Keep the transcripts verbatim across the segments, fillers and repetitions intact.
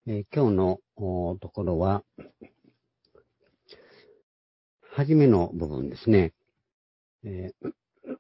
えー今日のおところは、はじめの部分ですね。えー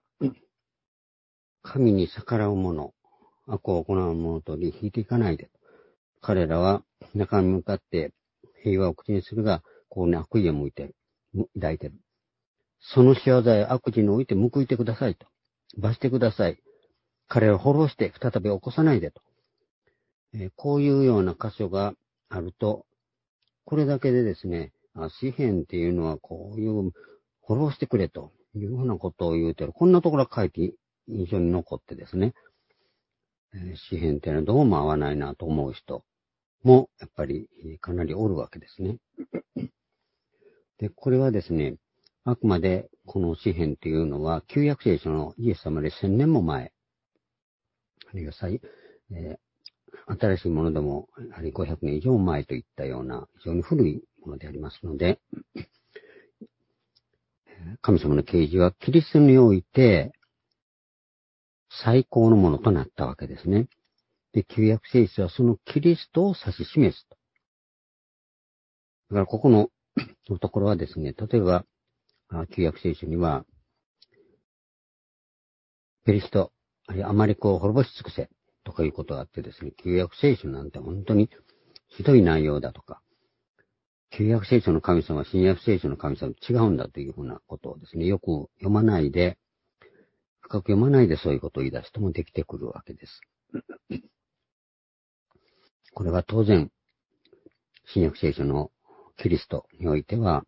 神に逆らう者、悪を行う者と引いていかないで。彼らは中に向かって平和を口にするが、ここに悪意を向いてる、抱いてる。その仕業や悪事において報いてくださいと。罰してください。彼を滅ぼして再び起こさないでと。えーこういうような箇所があると、これだけでですね、あ詩篇っていうのはこういう滅ぼしてくれというようなことを言うてる。こんなところが書いて印象に残ってですね、えー詩篇っていうのはどうも合わないなと思う人もやっぱりかなりおるわけですね。で、これはですね、あくまでこの詩篇っていうのは旧約聖書のイエス様で千年も前、あるいは再、えー新しいものでも、やはりごひゃくねん以上前といったような非常に古いものでありますので、神様の啓示はキリストにおいて最高のものとなったわけですね。で、旧約聖書はそのキリストを指し示すと。だからここのところはですね、例えば、旧約聖書には、ペリシト、あるいはアマリコを滅ぼし尽くせとかいうことがあってですね、旧約聖書なんて本当にひどい内容だとか、旧約聖書の神様は新約聖書の神様と違うんだというふうなことをですね、よく読まないで、深く読まないでそういうことを言い出す人もできてくるわけです。これは当然、新約聖書のキリストにおいては、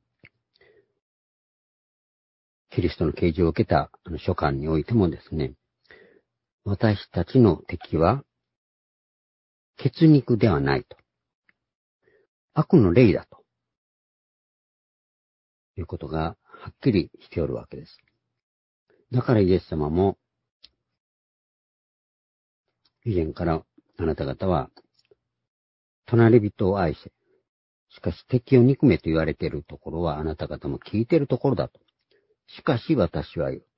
キリストの啓示を受けたあの書簡においてもですね、私たちの敵は、血肉ではないと。悪の霊だと。いうことがはっきりしておるわけです。だからイエス様も、以前からあなた方は、隣人を愛せ。しかし敵を憎めと言われているところはあなた方も聞いているところだと。しかし私は言う。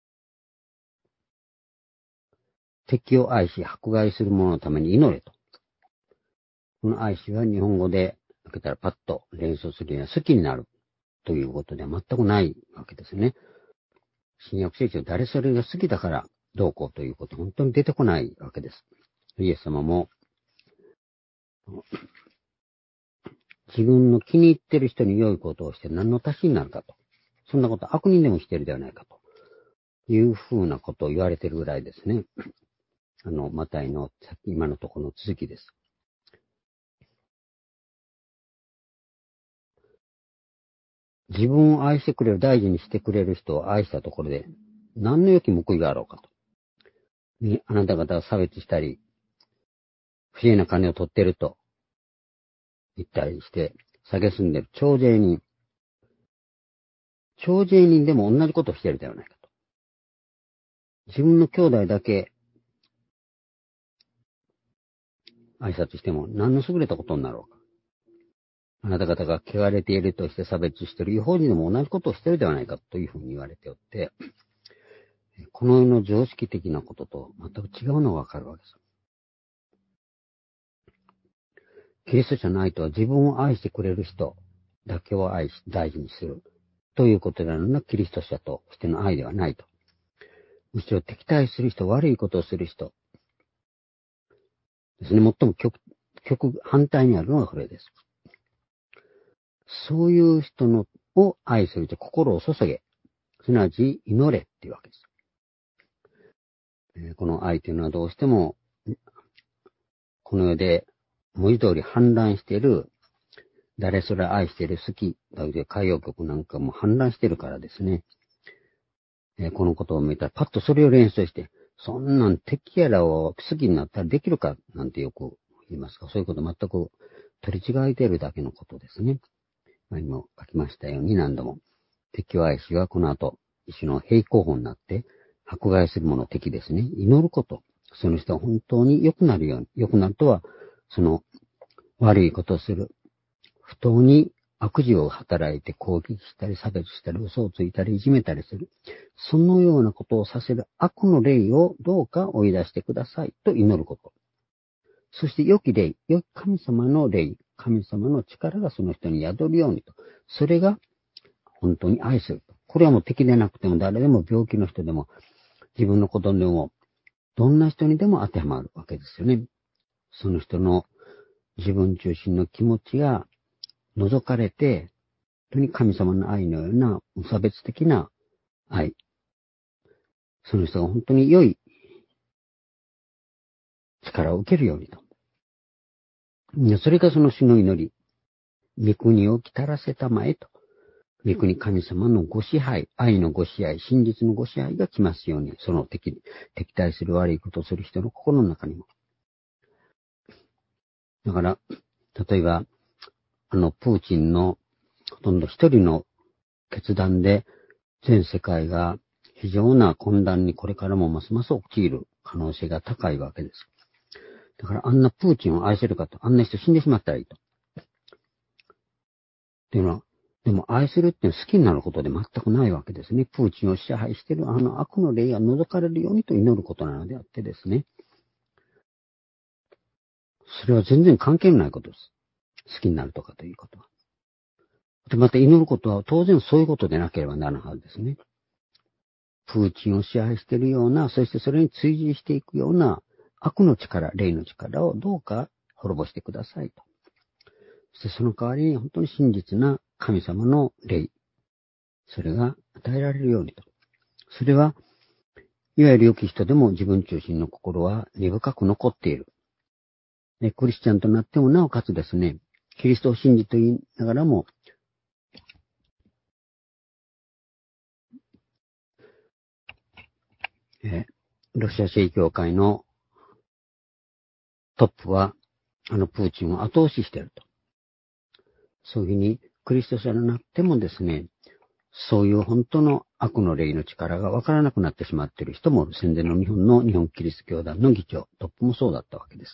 敵を愛し迫害する者のために祈れと。この愛しは日本語で開けたらパッと連想するような好きになるということでは全くないわけですね。新約聖書誰それが好きだからどうこうということ本当に出てこないわけです。イエス様も自分の気に入っている人に良いことをして何の足しになるかと。そんなこと悪人でもしているではないかというふうなことを言われているぐらいですね。あの、マタイの今のところの続きです。自分を愛してくれる、大事にしてくれる人を愛したところで何の良き報いがあろうかと。ね、あなた方は差別したり、不正な金を取っていると言ったりして、蔑んでいる徴税人。徴税人でも同じことをしているではないかと。自分の兄弟だけ挨拶しても何の優れたことになろうか。あなた方が汚れているとして差別している違法人でも同じことをしているではないかというふうに言われておって、この世の常識的なことと全く違うのがわかるわけです。キリスト者の愛とは自分を愛してくれる人だけを愛し、大事にするということであるのがキリスト者としての愛ではないと。むしろ敵対する人、悪いことをする人ですね。最も極、極反対にあるのがこれです。そういう人のを愛すると心を注げ、すなわち祈れっていうわけです。えー、この愛というのはどうしても、この世で文字通り氾濫している、誰それ愛している好き、歌謡曲なんかも氾濫しているからですね。えー、このことを見たらパッとそれを連想して、そんなん敵やらを好きになったらできるかなんてよく言いますが、そういうこと全く取り違えているだけのことですね。今書きましたように何度も。敵を愛しはこの後、一種の平行法になって、迫害する者敵ですね。祈ること。その人は本当に良くなるように。良くなるとは、その悪いことをする。不当に悪事を働いて攻撃したり差別したり嘘をついたりいじめたりする。そのようなことをさせる悪の霊をどうか追い出してくださいと祈ること。 そして良き霊、良き神様の霊、神様の力がその人に宿るようにと。それが本当に愛すると。これはもう敵でなくても誰でも病気の人でも自分の子供でもどんな人にでも当てはまるわけですよね。その人の自分中心の気持ちが覗かれて、本当に神様の愛のような無差別的な愛。その人が本当に良い力を受けるようにと。それがその主の祈り。御国を来たらせたまえと。御国神様のご支配、愛のご支配、真実のご支配が来ますように、その敵、敵対する悪いことをする人の心の中にも。だから、例えば、あの、プーチンのほとんど一人の決断で、全世界が非常な混乱にこれからもますます陥る可能性が高いわけです。だからあんなプーチンを愛せるかと、あんな人死んでしまったらいいと。っていうのは、でも愛するっていうのは好きになることで全くないわけですね。プーチンを支配しているあの悪の霊が除かれるようにと祈ることなのであってですね。それは全然関係のないことです。好きになるとかということは。で、また祈ることは当然そういうことでなければならないはずですね。プーチンを支配しているような、そしてそれに追従していくような悪の力、霊の力をどうか滅ぼしてくださいと。そしてその代わりに本当に真実な神様の霊、それが与えられるようにと。それは、いわゆる良き人でも自分中心の心は根深く残っている。で、クリスチャンとなってもなおかつですね、キリストを信じと言いながらも、えロシア正教会のトップは、あのプーチンを後押ししていると。そういうふうに、クリスト者になってもですね、そういう本当の悪の霊の力がわからなくなってしまっている人も、戦前の日本の日本キリスト教団の議長、トップもそうだったわけです。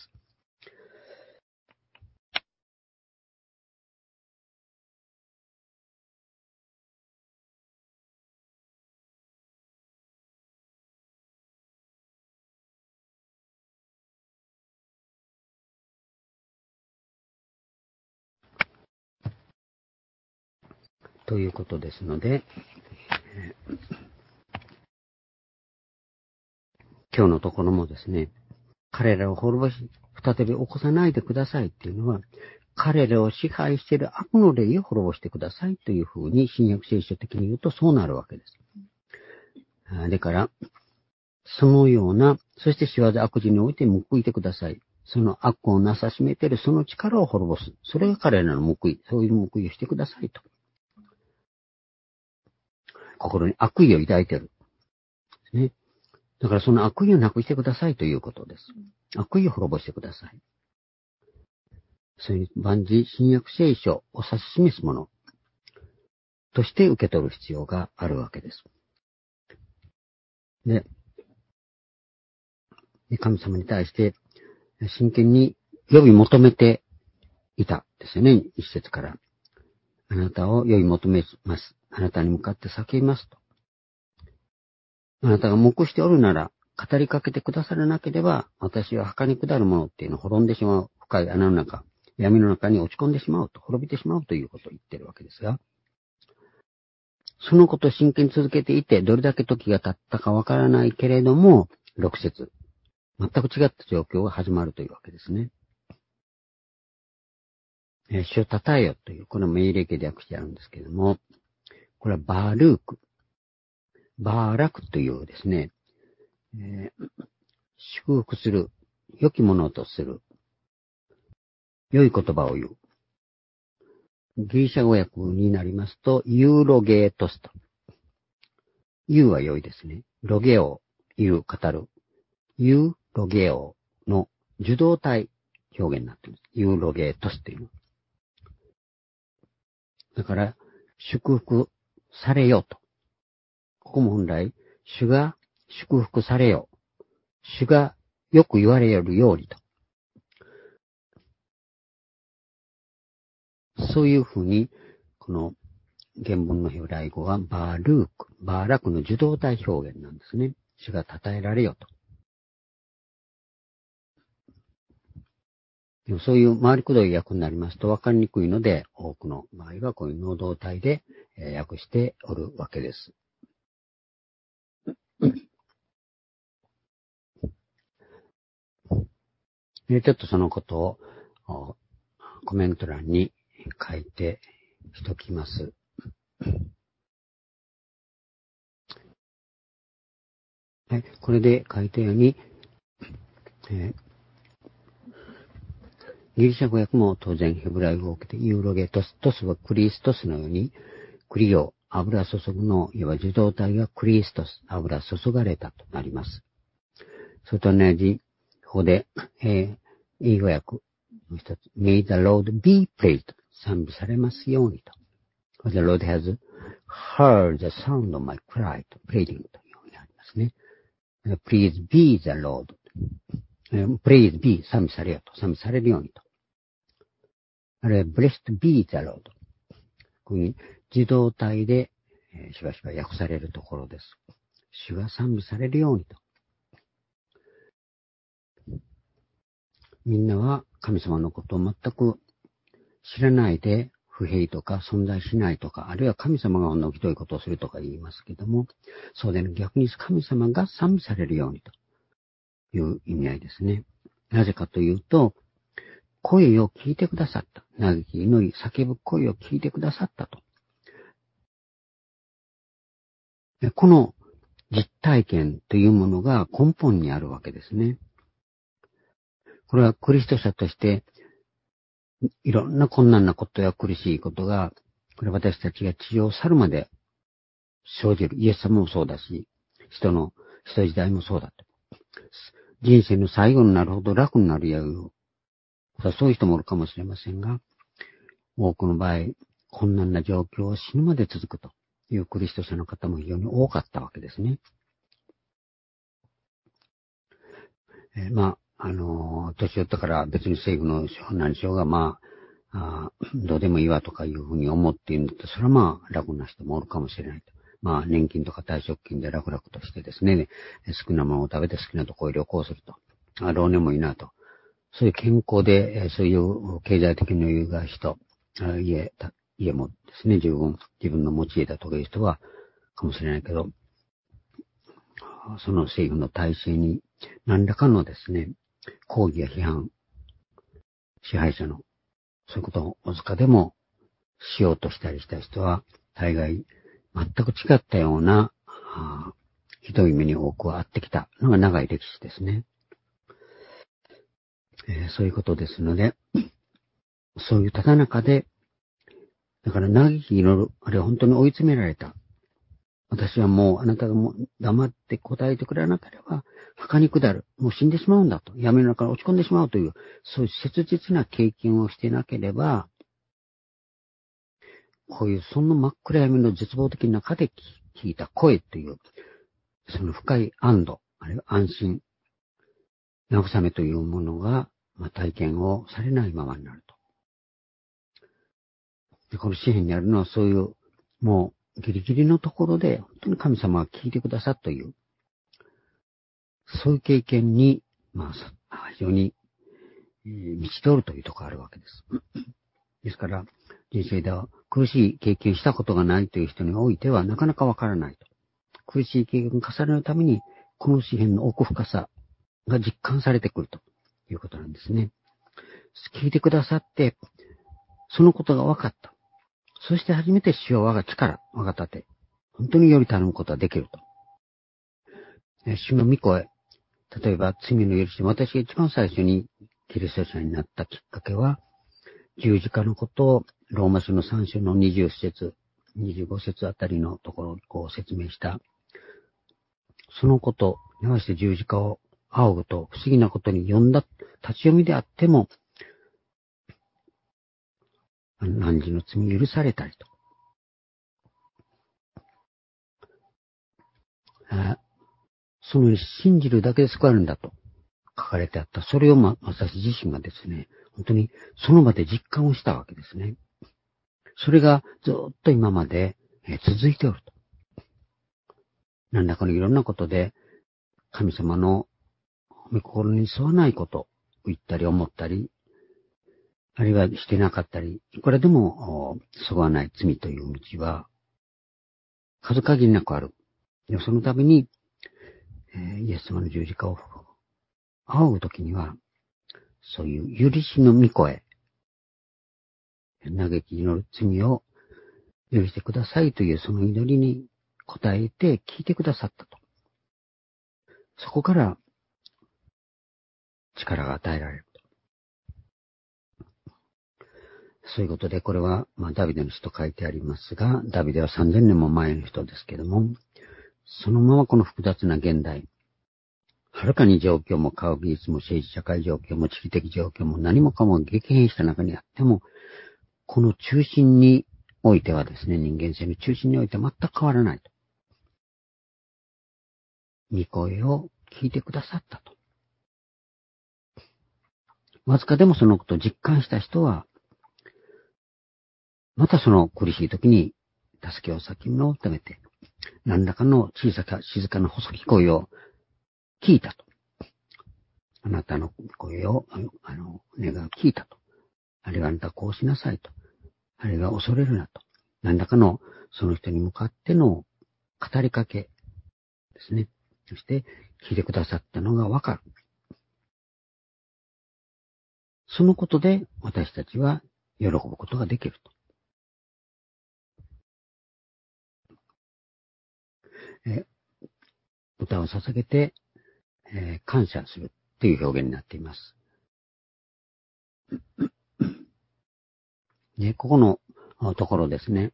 ということですので、えー、今日のところもですね、彼らを滅ぼし、再び起こさないでくださいっていうのは、彼らを支配している悪の霊を滅ぼしてくださいというふうに新約聖書的に言うとそうなるわけです。だから、そのような、そして仕業悪事において報いてください。その悪をなさしめているその力を滅ぼす。それが彼らの報い。そういう報いをしてくださいと。心に悪意を抱いている。ね。だからその悪意をなくしてくださいということです。悪意を滅ぼしてください。そういう万事新約聖書を指し示すものとして受け取る必要があるわけです。で、神様に対して真剣に呼び求めていたですよね。一節から。あなたを呼び求めます。あなたに向かって叫びますと。あなたが黙しておるなら、語りかけてくださらなければ、私は墓に下るものっていうのを滅んでしまう。深い穴の中、闇の中に落ち込んでしまうと、滅びてしまうということを言っているわけですが、そのことを真剣に続けていて、どれだけ時が経ったかわからないけれども、六節。全く違った状況が始まるというわけですね。えー、主を称えよという、これは命令形で訳してあるんですけれども、これはバールーク。バーラクというですね、えー、祝福する、良きものとする、良い言葉を言う。ギリシャ語訳になりますと、ユーロゲートスと。ユーは良いですね。ロゲオ、言う、語る。ユーロゲオの受動体表現になっています。ユーロゲートスというの。だから、祝福されよと。ここも本来、主が祝福されよ。主がよく言われるようにと。そういうふうに、この原文のヘブライ語はバールーク、バーラクの受動体表現なんですね。主が称えられよと。 でもそういう回りくどい訳になりますと分かりにくいので、多くの場合はこういう能動体で訳しておるわけです。でちょっとそのことをコメント欄に書いてしときます。はい、これで書いたように、えー、ギリシャ語訳も当然ヘブライ語を受けてユーロゲトス、トスはクリストスのように、クリオ、油注ぐの、いわば受動体がクリストス、油注がれたとなります。それと同じ、ここで、えー、英語訳の一つ、May the Lord be praised、賛美されますようにと。The Lord has heard the sound of my cry と、praising というようにありますね。Please be the Lord。Praise be 賛美されよと、賛美されるようにと。あるいは Blessed be the Lord。こういう自動体で、えー、しばしば訳されるところです。主が賛美されるようにと。みんなは神様のことを全く知らないで不平とか存在しないとか、あるいは神様がのひどいことをするとか言いますけども、そうでなく逆に神様が賛美されるようにという意味合いですね。なぜかというと、声を聞いてくださった。嘆き祈り、叫ぶ声を聞いてくださったと。この実体験というものが根本にあるわけですね。これはクリスト者として、いろんな困難なことや苦しいことが、これ私たちが地上を去るまで生じる。イエス様もそうだし、人の、人時代もそうだと。人生の最後になるほど楽になるやう。そういう人もおるかもしれませんが、多くの場合、困難な状況は死ぬまで続くというクリスト者の方も非常に多かったわけですね。えー、まあ、あのー、年寄ったから別に政府の何しようが、まあ、あどうでもいいわとかいうふうに思っているんだと、それはまあ、楽な人もおるかもしれないと。まあ、年金とか退職金で楽々としてですね、好きなものを食べて好きなところへ旅行すると。あ、老年もいいなと。そういう健康で、そういう経済的な余裕がある人、家、家もですね、十分、自分の持ち家だとかいう人は、かもしれないけど、その政府の体制に何らかのですね、抗議や批判、支配者の、そういうことをわずかでもしようとしたりした人は、大概全く違ったような、ひどい目に多くはあってきたのが長い歴史ですね。えー、そういうことですので、そういうただ中で、だから嘆き祈る、あれは本当に追い詰められた。私はもうあなたがもう黙って答えてくれなければ、墓に下る。もう死んでしまうんだと。闇の中に落ち込んでしまうという、そういう切実な経験をしてなければ、こういうその真っ暗闇の絶望的な中で聞いた声という、その深い安堵、あるいは安心、慰めというものが、まあ、体験をされないままになると。でこの詩篇にあるのはそういう、もうギリギリのところで、本当に神様が聞いてくださったという、そういう経験に、まあ、非常に、えー、満ち通るというところがあるわけです。ですから、人生では苦しい経験したことがないという人においては、なかなかわからないと。苦しい経験を重ねるために、この詩篇の奥深さが実感されてくるということなんですね。聞いてくださって、そのことが分かった。そして初めて主は我が力、我が盾、本当により頼むことができると。主の御声、例えば罪の許し、私が一番最初にキリスト者になったきっかけは、十字架のことをローマ書のさん章のにじゅう節、にじゅうご節あたりのところをこう説明した。そのこと、に合わせて十字架を仰ぐと不思議なことに読んだ立ち読みであっても、何時の罪許されたりと。そのように信じるだけで救われるんだと書かれてあった。それをま、私自身がですね、本当にその場で実感をしたわけですね。それがずっと今まで続いておると。何らかのいろんなことで神様の御心に沿わないことを言ったり思ったり、 あるいはしてなかったり、いくらでも、そぐわない罪という道は、数限りなくある。でそのために、えー、イエス様の十字架を仰ぐときには、そういう許しの御声、嘆き祈る罪を許してくださいというその祈りに応えて聞いてくださったと。そこから力が与えられると。そういうことで、これは、まあ、ダビデの詩と書いてありますが、ダビデはさんぜんねんも前の人ですけども、そのままこの複雑な現代、はるかに状況も科学技術も政治社会状況も地理的状況も何もかも激変した中にあっても、この中心においてはですね、人間性の中心において全く変わらないと。御声を聞いてくださったと。わずかでもそのことを実感した人は、またその苦しい時に助けを先に求めて、何らかの小さか静かな細き声を聞いたと。あなたの声を、あの、あの願いを聞いたと。あるいはあなたはこうしなさいと。あるいは恐れるなと。何らかのその人に向かっての語りかけですね。そして聞いてくださったのがわかる。そのことで私たちは喜ぶことができると。え歌を捧げて、えー、感謝するという表現になっています。ね、ここのところですね。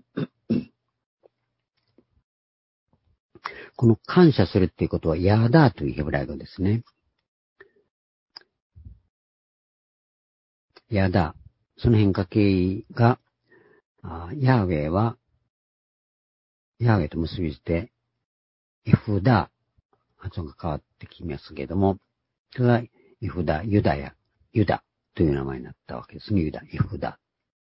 この感謝するっていうことはヤーダーというヘブライ語ですね。ヤーダー。その変化形が、ヤーウェイは、ヤーウェイと結びして、エフダー、発音が変わってきますけれども、それがエフダ、ユダヤ、ユダという名前になったわけですね。ユダ、エフダ。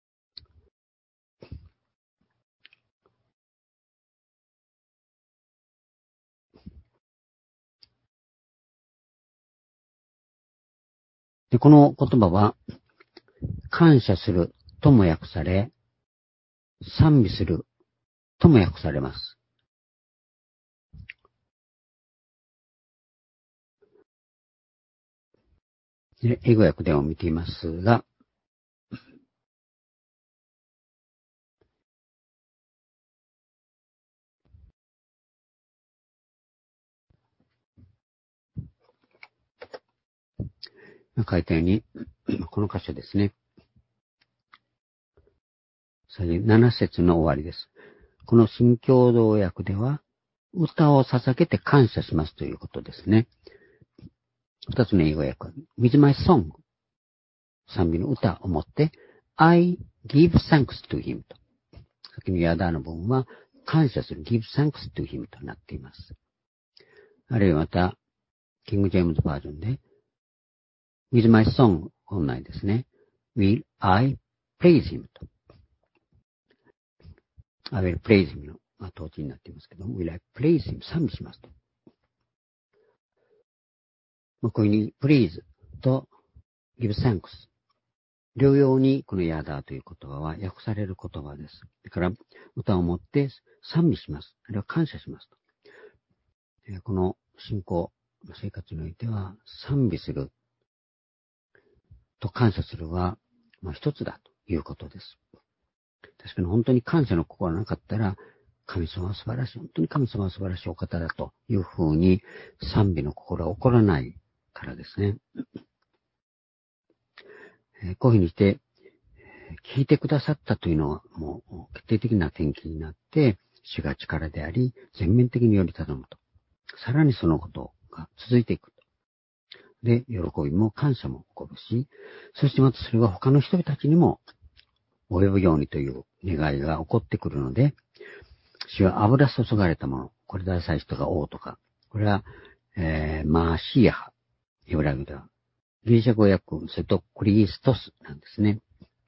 で、この言葉は、感謝するとも訳され、賛美するとも訳されます。で英語訳でも見ていますが、書いたように、この箇所ですね。なな節の終わりです。この新共同訳では、歌を捧げて感謝しますということですね。二つの英語訳は、with my song、賛美の歌をもって、I give thanks to him と。先のヤダーの文は、感謝する give thanks to him となっています。あるいはまた、キング・ジェームズバージョンで、with my song 本来ですね。will I praise him と。I will praise him の、まあ、統治になっていますけども、will I praise him 賛美しますと。まあ、こういうふうに praise と give thanks 両用にこのヤダーという言葉は訳される言葉です。だから歌をもって賛美します。あるいは感謝しますと。この信仰の生活においては賛美すると感謝するは、まあ、一つだということです。確かに本当に感謝の心がなかったら、神様は素晴らしい、本当に神様は素晴らしいお方だというふうに賛美の心は起こらないからですね。こういうふうにして、聞いてくださったというのはもう決定的な転機になって、主が力であり、全面的により頼むと。さらにそのことが続いていくと。で、喜びも感謝も起こるし、そしてまたそれが他の人たちにも及ぶようにという願いが起こってくるので、主は油注がれたもの、これ大祭司とか王とか、これは、えー、マーシーハ、ヘブライ語では、ギリシャ語訳、それとクリストスなんですね。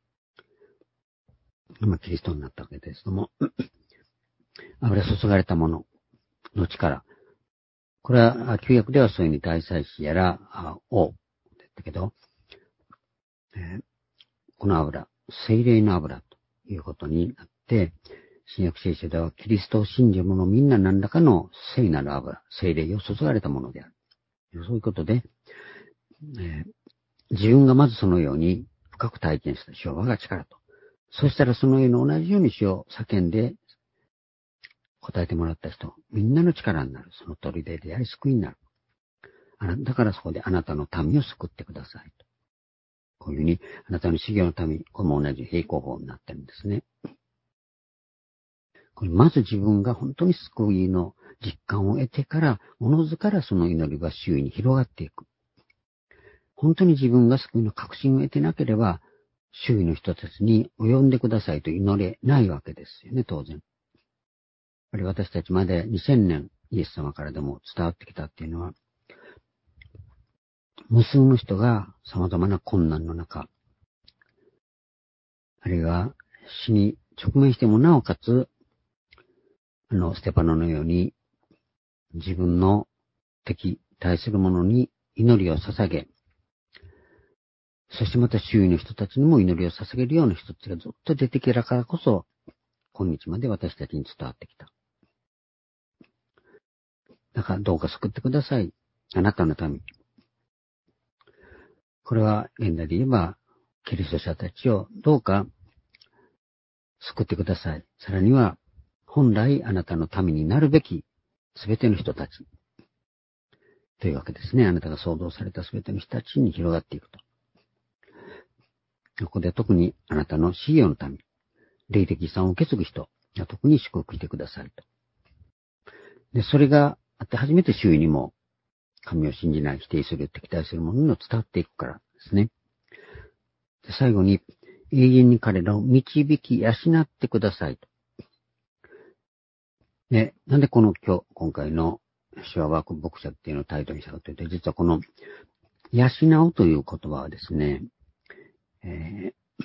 今、キリストになったわけですけども、油注がれたものの力。これは、旧約ではそういうふうに大祭司やら、王だったけど、えー、 この油、聖霊の油ということになって、新約聖書ではキリストを信じる者みんな何らかの聖なる油、聖霊を注がれたものである。そういうことで、えー、自分がまずそのように深く体験した主は我が力と。そしたらそのように同じように主を叫んで答えてもらった人、みんなの力になる。その砦であり救いになる。あなだからそこであなたの民を救ってくださいと。こういうふうにあなたの修行の民、これも同じ平行法になってるんですね。これまず自分が本当に救いの実感を得てから、おのずからその祈りは周囲に広がっていく。本当に自分が救いの確信を得てなければ、周囲の人たちに及んでくださいと祈れないわけですよね、当然。やっぱり私たちまでにせんねんイエス様からでも伝わってきたっていうのは、無数の人が様々な困難の中、あるいは死に直面してもなおかつ、あの、ステパノのように自分の敵、対する者に祈りを捧げ、そしてまた周囲の人たちにも祈りを捧げるような人たちがずっと出てきたからこそ、今日まで私たちに伝わってきた。だからどうか救ってください。あなたのために。これは現代で言えば、キリスト者たちをどうか救ってください。さらには、本来あなたのためになるべきすべての人たち。というわけですね。あなたが創造されたすべての人たちに広がっていくと。ここで特にあなたの事業のため、霊的遺産を受け継ぐ人が特に祝福してくださいと。で、それがあって初めて周囲にも神を信じない、否定する、敵対するものにも伝わっていくからですね。で、最後に、永遠に彼らを導き養ってくださいと。で、なんでこの今日、今回の手話ワーク牧者っていうのをタイトルにしたかというと、実はこの養うという言葉はですね、えー、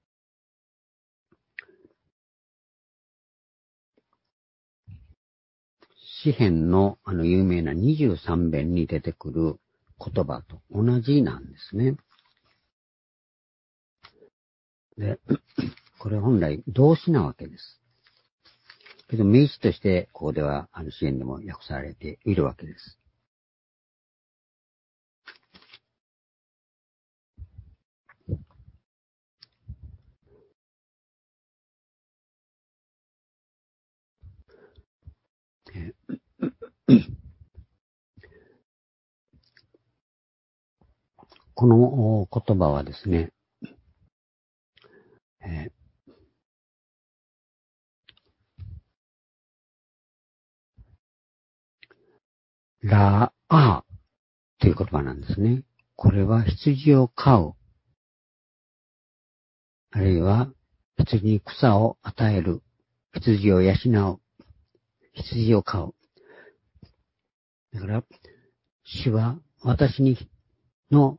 詩編のあの有名なにじゅうさんべんに出てくる言葉と同じなんですね。で、これ本来動詞なわけです。けど名詞としてここではあの詩編でも訳されているわけです。この言葉はですね、えー、ラーという言葉なんですね。これは羊を飼う、あるいは羊に草を与える、羊を養う、羊を飼う。だから、主は私にの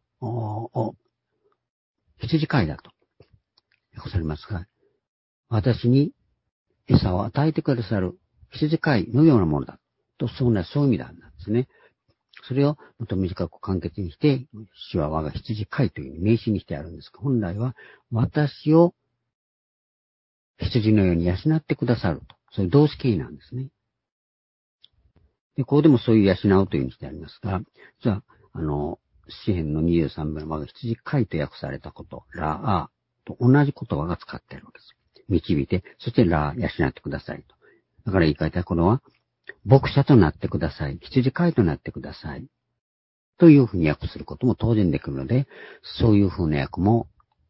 羊飼いだと訳されますが、私に餌を与えてくださる羊飼いのようなものだと、そうな、そういう意味なんですね。それをもっと短く簡潔にして、主は我が羊飼いという名詞にしてあるんですが、本来は私を羊のように養ってくださると、そういう動詞形なんですね。で、ここでもそういう養うというふうにしてありますが、じゃあ、あの、詩編のにじゅうさんべんは我が羊飼いと訳されたこと、ラーと同じ言葉が使っているわけです。導いて、そしてラー、養ってくださいと。だから言い換えたこのは、牧者となってください。羊飼いとなってください。というふうに訳することも当然できるので、そういうふうな訳も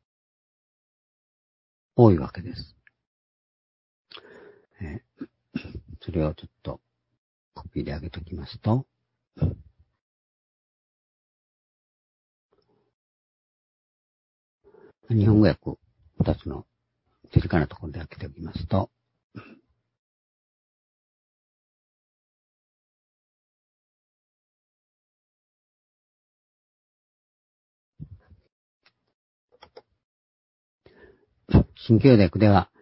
多いわけです。えー、それをちょっとコピーで上げておきますと、日本語訳二つの手近なところで開けておきますと、新共同訳では、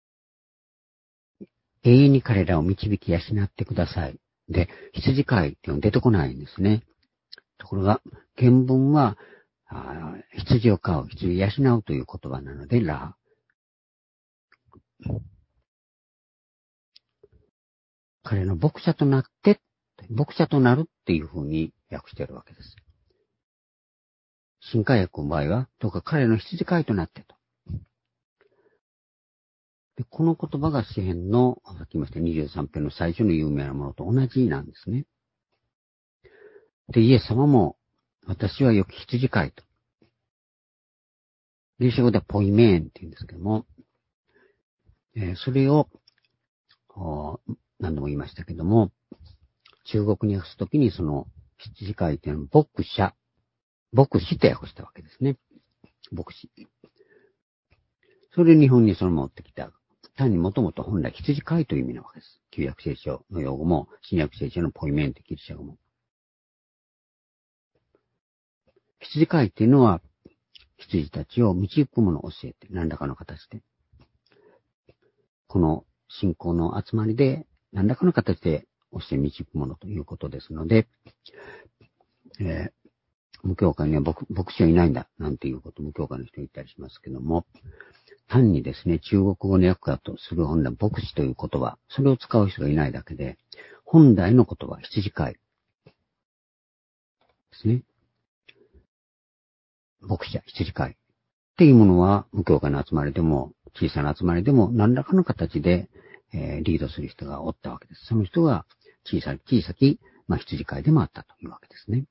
永遠に彼らを導き養ってください。で、羊飼いっていうの出てこないんですね。ところが、原文は、 あ羊を飼う、羊を養うという言葉なので、ラー。彼の牧者となって、牧者となるっていうふうに訳しているわけです。新海訳の場合は、どうか彼の羊飼いとなってと。でこの言葉が詩編の、さっき言いましたにじゅうさん編の最初の有名なものと同じなんですね。で、イエス様も、私は良き羊飼いと。ギリシャ語ではポイメーンって言うんですけども、えー、それを、何度も言いましたけども、中国に訳すときにその羊飼いっていうのは牧者、牧師と訳したわけですね。牧師。それで日本にその持ってきた。単にもともと本来羊飼いという意味なわけです。旧約聖書の用語も、新約聖書のポイメントギリシャ語も。羊飼いっていうのは、羊たちを導くものを教えて、何らかの形で。この信仰の集まりで、何らかの形で教え導くものということですので、えー、無教会には 牧, 牧師はいないんだ、なんていうこと無教会の人言ったりしますけども、単にですね、中国語の訳だとする本来牧師という言葉、それを使う人がいないだけで、本来の言葉、羊飼いですね。牧者、羊飼いっていうものは、無教会の集まりでも、小さな集まりでも、何らかの形で、えー、リードする人がおったわけです。その人が小さい、小さき、まあ、羊飼いでもあったというわけですね。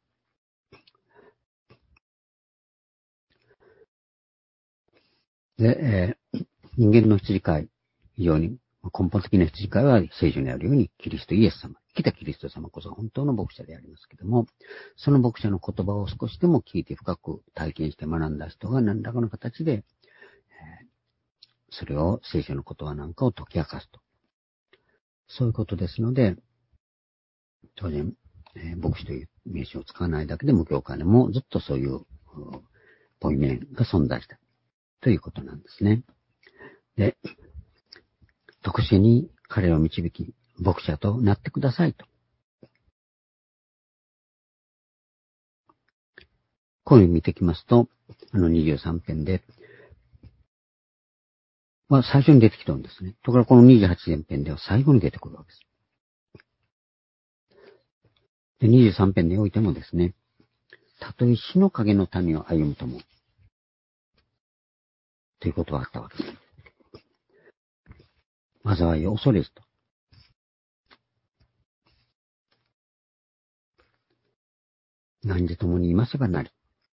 で、えー、人間の羊飼い、非常に根本的な羊飼いは聖書にあるように、キリストイエス様、生きたキリスト様こそ本当の牧者でありますけども、その牧者の言葉を少しでも聞いて深く体験して学んだ人が何らかの形で、えー、それを聖書の言葉なんかを解き明かすと。そういうことですので、当然、えー、牧師という名称を使わないだけで無教会でもずっとそういうポイメンが存在したということなんですね。で、特殊に彼を導き、牧者となってくださいと。こういうふうに見てきますと、あのにじゅうさん編で、まあ最初に出てきたんですね。ところがこのにじゅうはち編では最後に出てくるわけです。で、にじゅうさん編においてもですね、たとえ死の影の谷を歩むとも、ということがあったわけです。災いを恐れずと。何時ともにいませばなり。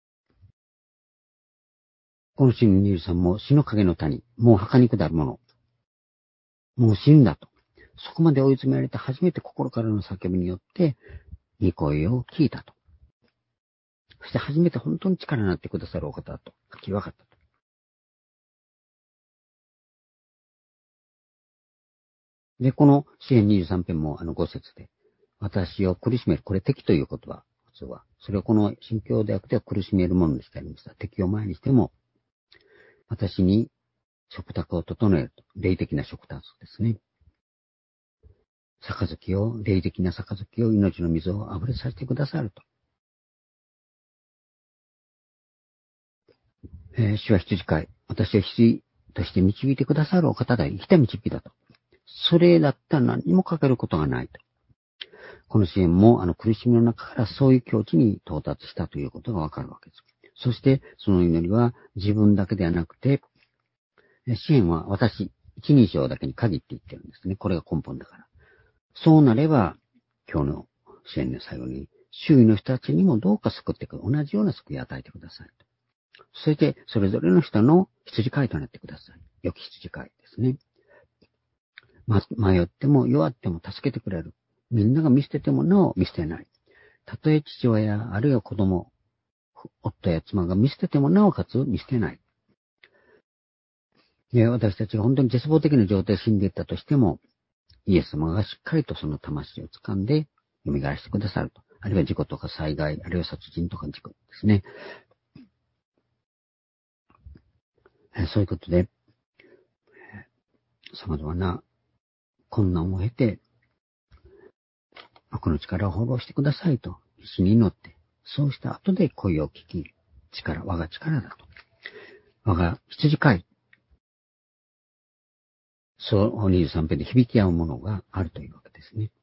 このシーンのにじゅうさんも死の影の谷、もう墓に下るもの。もう死んだと。そこまで追い詰められて初めて心からの叫びによって、御声を聞いたと。そして初めて本当に力になってくださるお方だと。はっきり分かったと。で、この詩編にじゅうさん編もあのご節で、私を苦しめる、これ敵という言葉、普通は。それをこの信教であっては苦しめるものにしてありました。敵を前にしても、私に食卓を整えると。霊的な食卓ですね。杯を、霊的な杯を、命の水を溢れさせてくださると。えー、主は羊飼い。私は羊として導いてくださるお方だ。生きた導きだと。それだったら何もかけることがないと。この支援もあの苦しみの中からそういう境地に到達したということがわかるわけです。そしてその祈りは自分だけではなくて、支援は私、一人称だけに限って言ってるんですね。これが根本だから。そうなれば、今日の支援の最後に、周囲の人たちにもどうか救ってくる。同じような救いを与えてください。そして、それぞれの人の羊飼いとなってください。良き羊飼いですね。ま、迷っても弱っても助けてくれる。みんなが見捨ててもなお見捨てない。たとえ父親、あるいは子供、夫や妻が見捨ててもなおかつ見捨てない。で、私たちが本当に絶望的な状態で死んでいったとしても、イエス様がしっかりとその魂を掴んで蘇らせてくださると。あるいは事故とか災害、あるいは殺人とか事故ですね。そういうことで、様々な困難を経て、この力を放浪してくださいと、必死に祈って、そうした後で声を聞き、 力、我が力だと。我が羊飼い。そう、にじゅうさんページで響き合うものがあるというわけですね。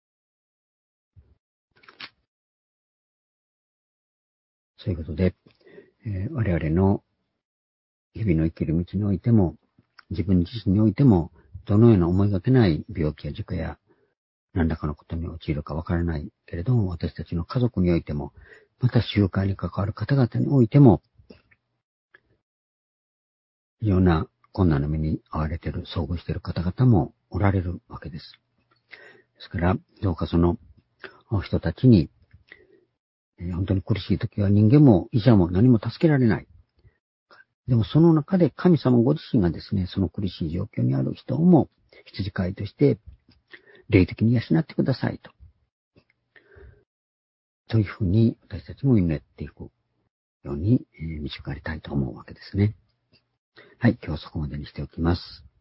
そういうことで、えー、我々の日々の生きる道においても、自分自身においても、どのような思いがけない病気や事故や何らかのことに陥るかわからないけれども、私たちの家族においても、また集会に関わる方々においても、いろんな困難の目に遭われている、遭遇している方々もおられるわけです。ですから、どうかその人たちに、本当に苦しい時は人間も医者も何も助けられない。でもその中で神様ご自身がですね、その苦しい状況にある人をも羊飼いとして霊的に養ってくださいと。というふうに私たちも祈っていくように導かれたいと思うわけですね。はい、今日はそこまでにしておきます。